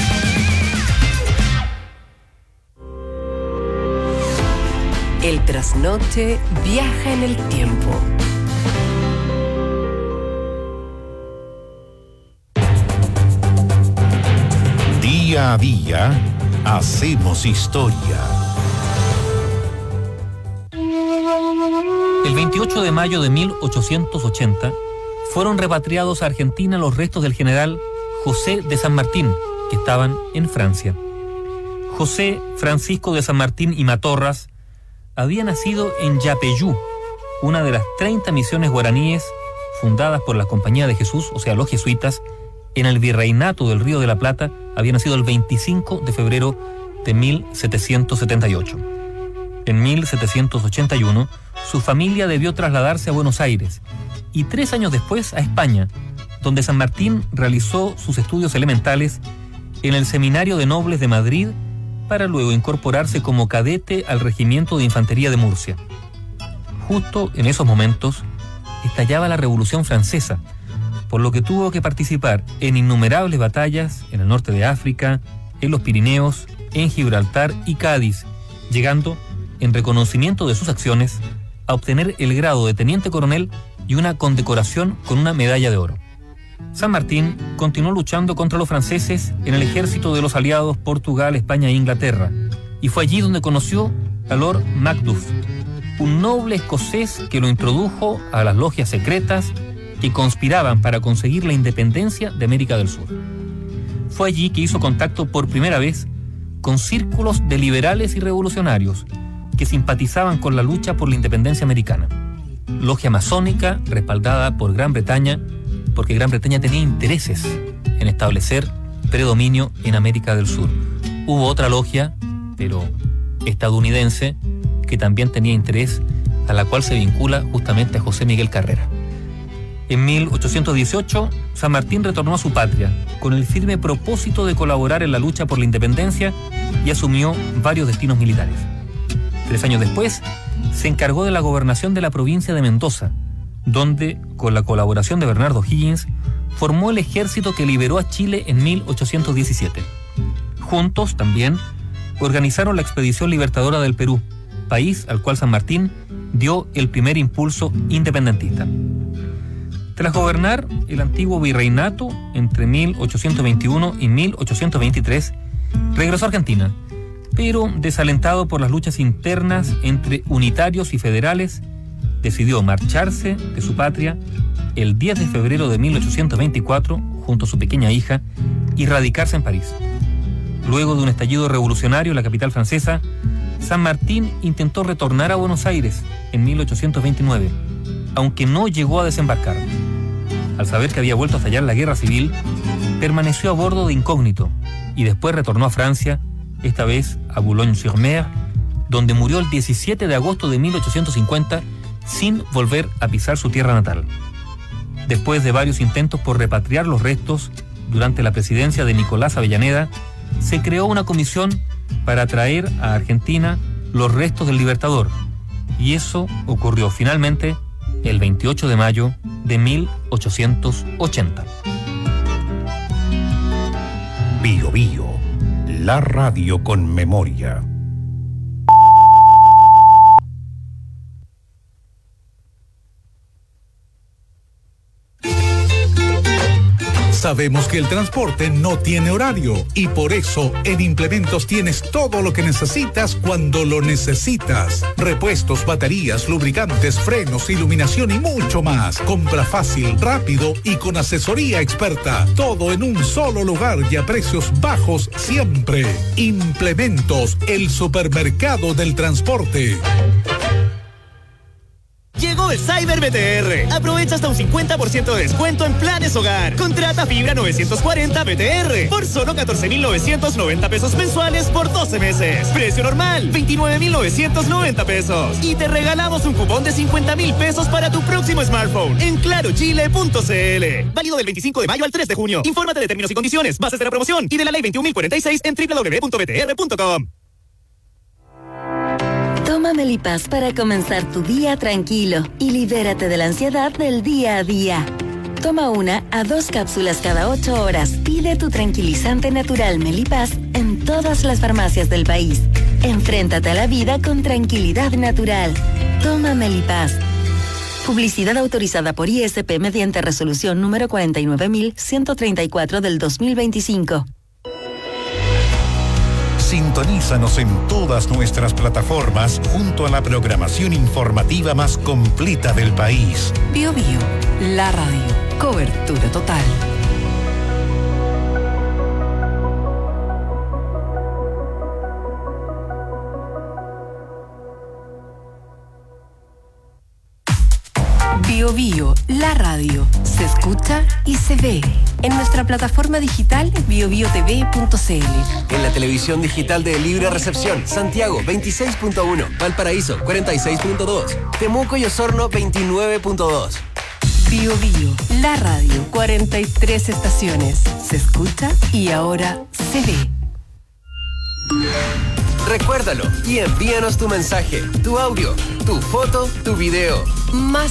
El trasnoche viaja en el tiempo. Día a día, hacemos historia. El 28 de mayo de 1880 fueron repatriados a Argentina los restos del general José de San Martín, que estaban en Francia. José Francisco de San Martín y Matorras había nacido en Yapeyú, una de las 30 misiones guaraníes fundadas por la Compañía de Jesús, o sea, los jesuitas, en el Virreinato del Río de la Plata. Había nacido el 25 de febrero de 1778. En 1781, su familia debió trasladarse a Buenos Aires y 3 años después a España, donde San Martín realizó sus estudios elementales en el Seminario de Nobles de Madrid, para luego incorporarse como cadete al Regimiento de Infantería de Murcia. Justo en esos momentos estallaba la Revolución Francesa, por lo que tuvo que participar en innumerables batallas en el norte de África, en los Pirineos, en Gibraltar y Cádiz, llegando, en reconocimiento de sus acciones, a obtener el grado de teniente coronel y una condecoración con una medalla de oro. San Martín continuó luchando contra los franceses en el ejército de los aliados Portugal, España e Inglaterra, y fue allí donde conoció a Lord Macduff, un noble escocés que lo introdujo a las logias secretas que conspiraban para conseguir la independencia de América del Sur. Fue allí que hizo contacto por primera vez con círculos de liberales y revolucionarios que simpatizaban con la lucha por la independencia americana. Logia masónica respaldada por Gran Bretaña, porque Gran Bretaña tenía intereses en establecer predominio en América del Sur. Hubo otra logia, pero estadounidense, que también tenía interés, a la cual se vincula justamente a José Miguel Carrera. En 1818, San Martín retornó a su patria con el firme propósito de colaborar en la lucha por la independencia y asumió varios destinos militares. 3 años después, se encargó de la gobernación de la provincia de Mendoza, donde, con la colaboración de Bernardo Higgins, formó el ejército que liberó a Chile en 1817. Juntos, también, organizaron la Expedición Libertadora del Perú, país al cual San Martín dio el primer impulso independentista. Tras gobernar el antiguo virreinato entre 1821 y 1823, regresó a Argentina, pero desalentado por las luchas internas entre unitarios y federales, decidió marcharse de su patria el 10 de febrero de 1824 junto a su pequeña hija y radicarse en París. Luego de un estallido revolucionario en la capital francesa, San Martín intentó retornar a Buenos Aires en 1829, aunque no llegó a desembarcar. Al saber que había vuelto a estallar la guerra civil, permaneció a bordo de incógnito y después retornó a Francia, esta vez a Boulogne-sur-Mer, donde murió el 17 de agosto de 1850 sin volver a pisar su tierra natal. Después de varios intentos por repatriar los restos, durante la presidencia de Nicolás Avellaneda, se creó una comisión para traer a Argentina los restos del Libertador, y eso ocurrió finalmente el 28 de mayo de 1880. Bio Bio, la radio con memoria. Sabemos que el transporte no tiene horario y por eso en Implementos tienes todo lo que necesitas cuando lo necesitas. Repuestos, baterías, lubricantes, frenos, iluminación y mucho más. Compra fácil, rápido y con asesoría experta. Todo en un solo lugar y a precios bajos siempre. Implementos, el supermercado del transporte. Llegó el Cyber BTR. Aprovecha hasta un 50% de descuento en planes hogar. Contrata fibra 940 BTR por solo 14,990 pesos mensuales por 12 meses. Precio normal, 29,990 pesos. Y te regalamos un cupón de 50,000 pesos para tu próximo smartphone en clarochile.cl. Válido del 25 de mayo al 3 de junio. Infórmate de términos y condiciones, bases de la promoción y de la ley 21.046 en www.btr.com. Toma Melipaz para comenzar tu día tranquilo y libérate de la ansiedad del día a día. Toma 1 a 2 cápsulas cada 8 horas. Pide tu tranquilizante natural Melipaz en todas las farmacias del país. Enfréntate a la vida con tranquilidad natural. Toma Melipaz. Publicidad autorizada por ISP mediante resolución número 49.134 del 2025. Sintonízanos en todas nuestras plataformas junto a la programación informativa más completa del país. Bio Bio, la radio. Cobertura total. Bio Bio, la radio. Se escucha y se ve. En nuestra plataforma digital biobiotv.cl. En la televisión digital de Libre Recepción, Santiago 26.1, Valparaíso 46.2, Temuco y Osorno 29.2. Bio Bio, la radio. 43 estaciones. Se escucha y ahora se ve. Recuérdalo y envíanos tu mensaje, tu audio, tu foto, tu video. Más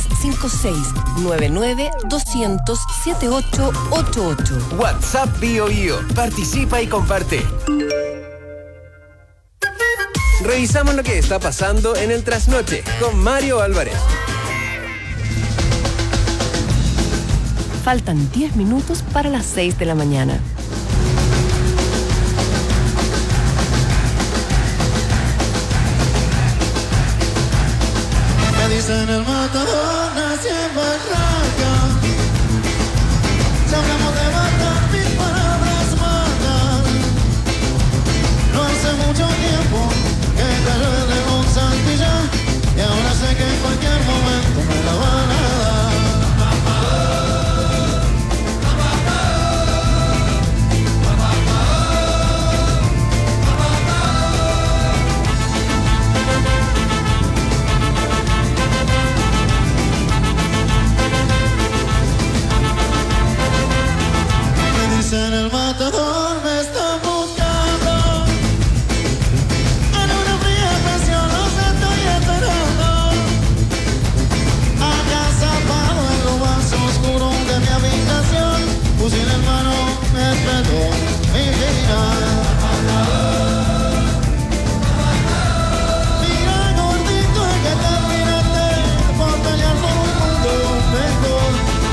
56-99-200-7888. WhatsApp Bio Bio. Participa y comparte. Revisamos lo que está pasando en el trasnoche con Mario Álvarez. Faltan 10 minutos para las 6 de la mañana. Me dicen el matador, nací en Barranca. Si hablamos de matar, mis palabras matan. No hace mucho tiempo que cayó el León Santillán, y ahora sé que en cualquier momento me la van a dar. En el matador me está buscando. En una fría presión los estoy esperando. Agazapado en lo más oscuro de mi habitación, fusil en mano me espero mi vida. Mira gordito que terminaste por pelear por un mundo mejor.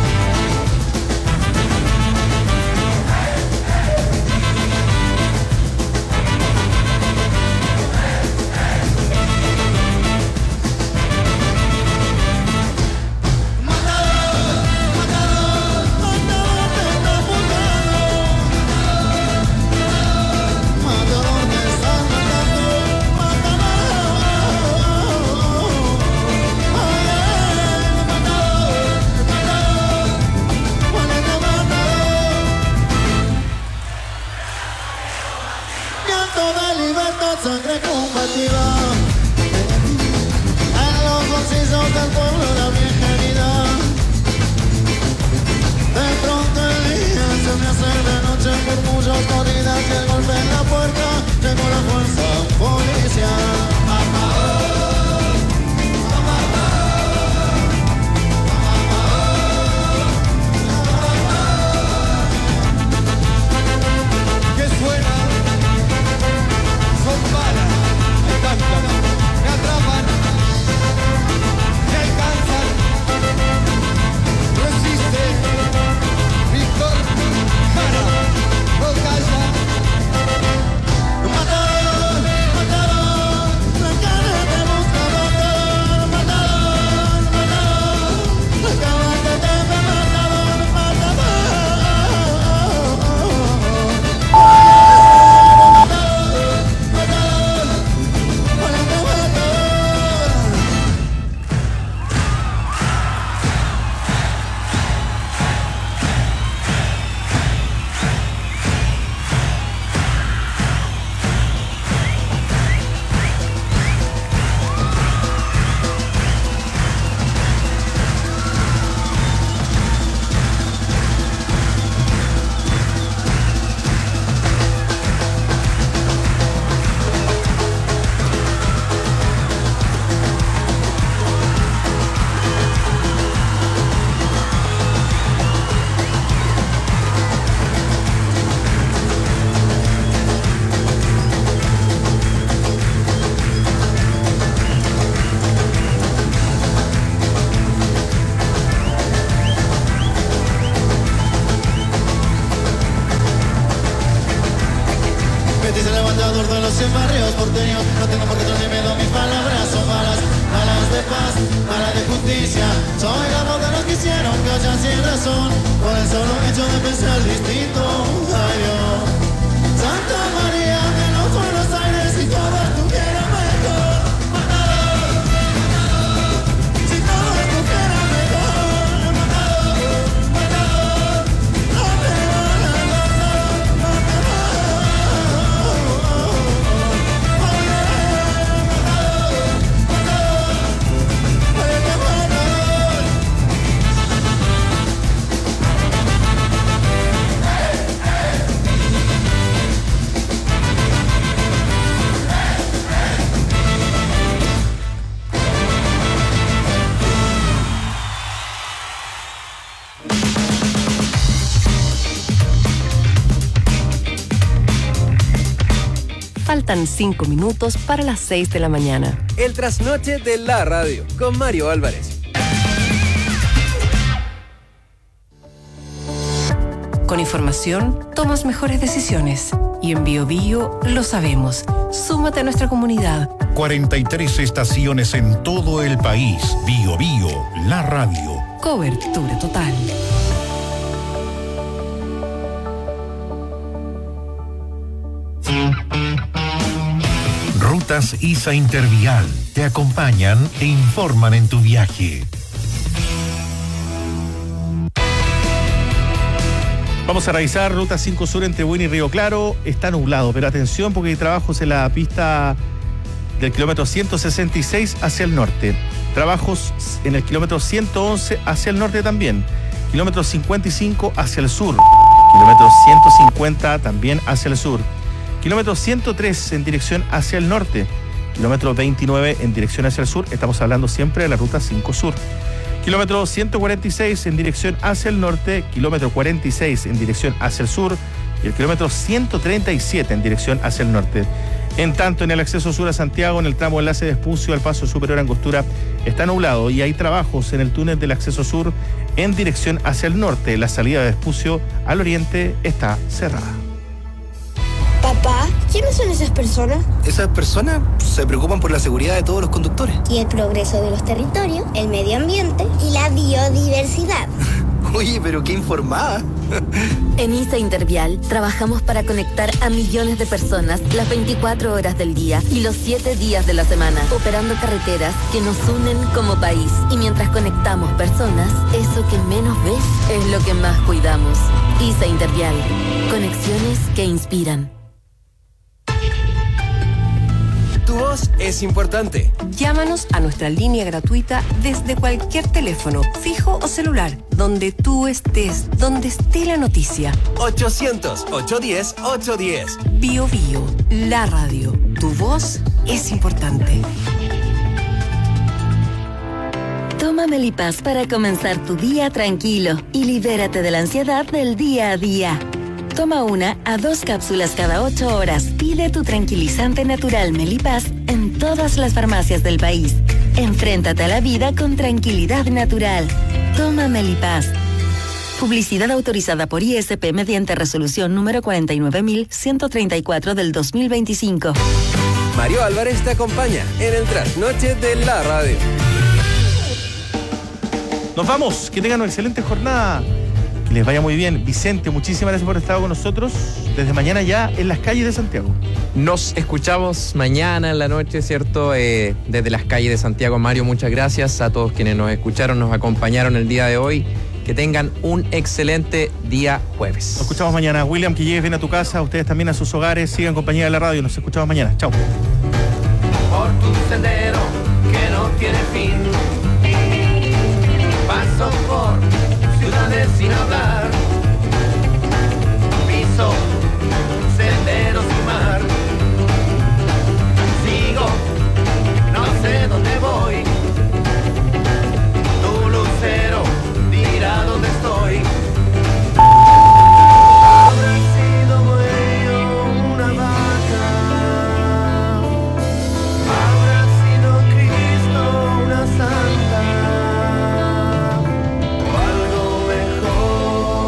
Sangre combativa en los bolsillos del pueblo, la vieja herida. De pronto el día se me hace de noche, murmullos, corridas y el golpe en la puerta. Llegó la fuerza policial. ¿Qué suena? Son balas, están barrios y en barrios porteños. No tengo por qué tener miedo, mis palabras son balas, balas de paz, balas de justicia. Soy la voz de los que hicieron que hayan sin razón, por el solo hecho de pensar distinto. Ay Dios, Santa María de los Buenos Aires, si todo estuviera mejor. Matador, matador, si todo estuviera mejor. Matador, matador, no te Faltan 5 minutos para las 6 de la mañana. El trasnoche de la radio con Mario Álvarez. Con información, tomas mejores decisiones. Y en Bio Bio lo sabemos. Súmate a nuestra comunidad. 43 estaciones en todo el país. Bio Bio, la radio. Cobertura total. Rutas ISA Intervial te acompañan e informan en tu viaje. Vamos a revisar Ruta 5 Sur entre Buin y Río Claro. Está nublado, pero atención porque hay trabajos en la pista del kilómetro 166 hacia el norte. Trabajos en el kilómetro 111 hacia el norte también. Kilómetro 55 hacia el sur. Kilómetro 150 también hacia el sur. Kilómetro 103 en dirección hacia el norte. Kilómetro 29 en dirección hacia el sur. Estamos hablando siempre de la Ruta 5 Sur. Kilómetro 146 en dirección hacia el norte. Kilómetro 46 en dirección hacia el sur. Y el kilómetro 137 en dirección hacia el norte. En tanto, en el acceso sur a Santiago, en el tramo enlace de Espucio al Paso Superior Angostura, está nublado y hay trabajos en el túnel del acceso sur en dirección hacia el norte. La salida de Espucio al oriente está cerrada. Papá, ¿quiénes son esas personas? Esas personas se preocupan por la seguridad de todos los conductores. Y el progreso de los territorios, el medio ambiente y la biodiversidad. Oye, pero qué informada. En ISA Intervial trabajamos para conectar a millones de personas las 24 horas del día y los 7 días de la semana, operando carreteras que nos unen como país. Y mientras conectamos personas, eso que menos ves es lo que más cuidamos. ISA Intervial, conexiones que inspiran. Tu voz es importante. Llámanos a nuestra línea gratuita desde cualquier teléfono, fijo o celular, donde tú estés, donde esté la noticia. 800-810-810. Bio Bio, la radio. Tu voz es importante. Toma Melipaz para comenzar tu día tranquilo y libérate de la ansiedad del día a día. Toma 1 a 2 cápsulas cada 8 horas. Pide tu tranquilizante natural Melipaz en todas las farmacias del país. Enfréntate a la vida con tranquilidad natural. Toma Melipaz. Publicidad autorizada por ISP mediante resolución número 49.134 del 2025. Mario Álvarez te acompaña en el trasnoche de la radio. Nos vamos, que tengan una excelente jornada. Que les vaya muy bien. Vicente, muchísimas gracias por estar con nosotros. Desde mañana ya en las calles de Santiago. Nos escuchamos mañana en la noche, ¿cierto? Desde las calles de Santiago. Mario, muchas gracias a todos quienes nos escucharon, nos acompañaron el día de hoy. Que tengan un excelente día jueves. Nos escuchamos mañana. William, que llegues bien a tu casa, ustedes también a sus hogares. Sigan en compañía de la radio. Nos escuchamos mañana. Chao. Por tu sendero que no tiene fin. Paso por ciudades sin hablar. Piso senderos y mar. Sigo, no sé dónde voy. Tu lucero dirá dónde estoy. Habrá sido yo una vaca. Habrá sido Cristo una santa. O algo mejor.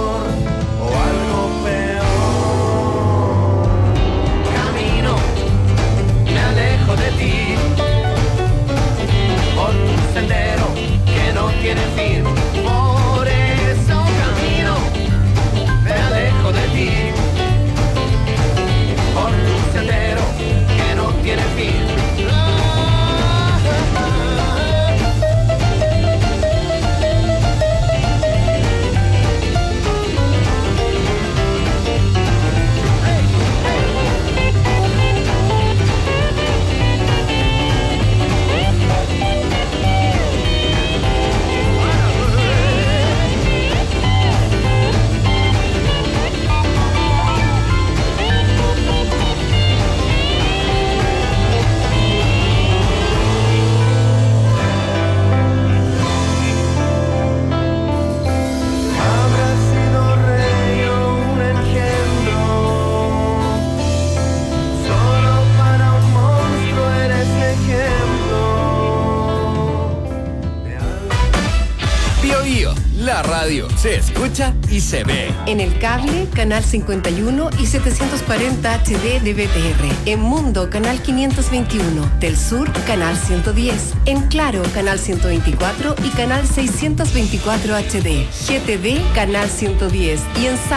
escucha y se ve. En el cable, canal 51 y 740 HD de BTR. En Mundo, canal 521. Del Sur, canal 110. En Claro, canal 124 y canal 624 HD. GTV, canal 110. Y en